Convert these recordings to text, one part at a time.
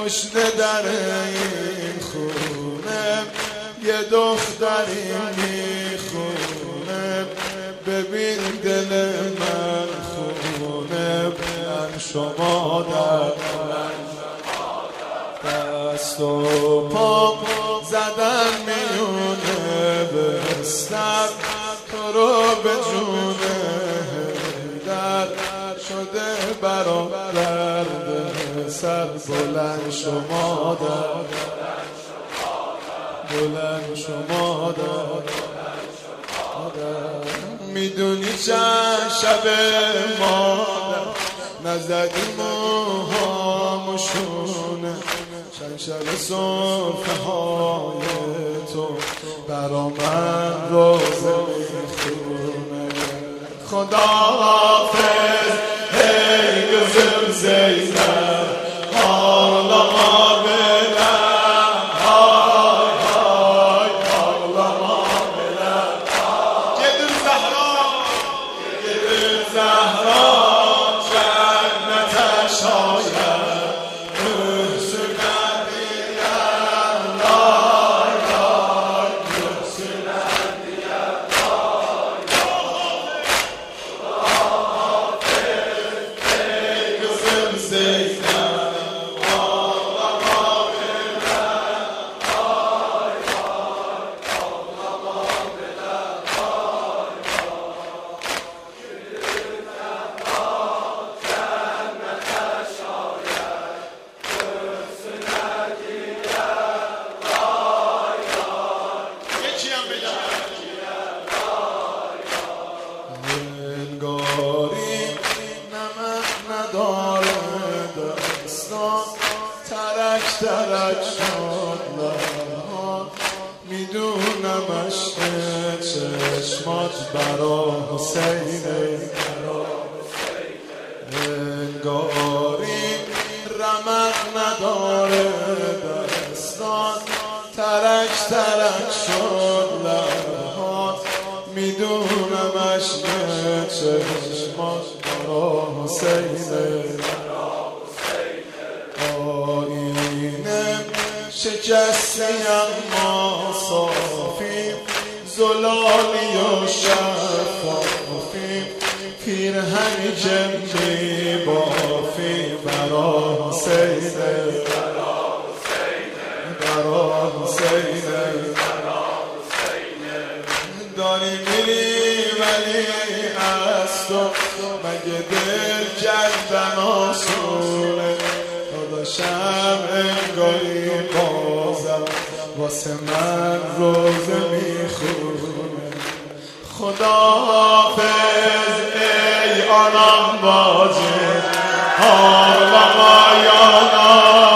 پشت در این خونه یه دختری میخونه، ببین دل من خونه، من شما در دست و پا زدن میونه بستر، تو رو به جونه در شده برا درد سر، بلند شما در بلند شما در میدونی چند شب مادر نزدی موهامشونه، چند شب صبح های تو برا من روزه میخونه. خدا حافظ ای گزم زینب، حالا ما بلند های های، حالا ما بلند گدر زهرا گدر زهرا، جنتش آید ترک شد لبها، میدونمش چشمات برا حسینه، انگاری رمق نداره دستان، ترک شد لبها، میدونمش چشمات برا حسینه. شکستی اما صافی، زلالی و شفافی، پیرهنی که میبافی برا حسینه، برا حسینه. داری میری ولی از تو مگه دل کردن آسونه، داداشم انگاری بازم واسه من روزه میخونه. خدا حافظ ای آنم باجه، حالا ما یانا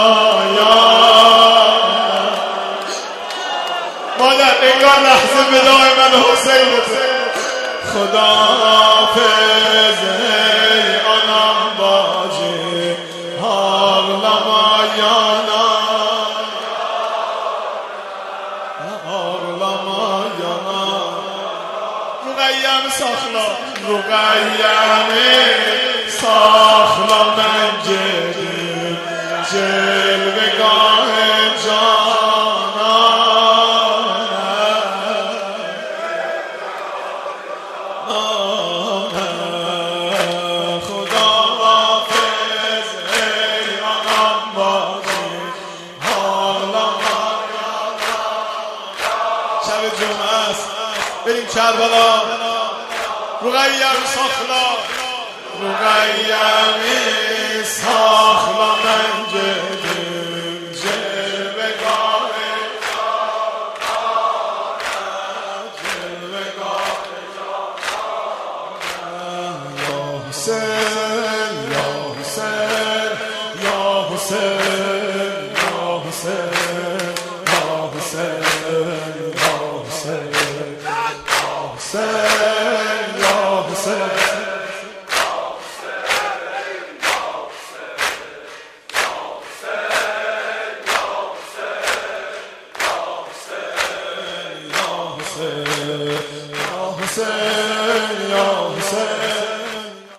مادر انگار لحظه بدای من حسینته. خدا حافظ ای آنم باجه، حالا ما یانا حالا ما یانا. رقیم ساخلا رقیم ساخلا من جدیم جلوگاه جانا. خدا حافظ ای آنم باجی، حالا ما یانا. شب جمعه است بریم کربلا، رقیم ساخلا رقیمی ساخلا من جدیم جلوگاه جلوگاه یا حسین